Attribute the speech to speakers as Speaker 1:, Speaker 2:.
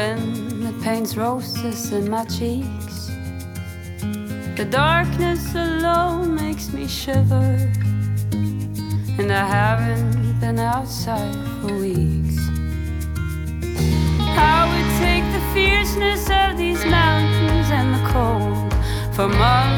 Speaker 1: wind that paints roses in my cheeks. The darkness alone makes me shiver, and I haven't been outside for weeks. I would take the fierceness of these mountains and the cold for months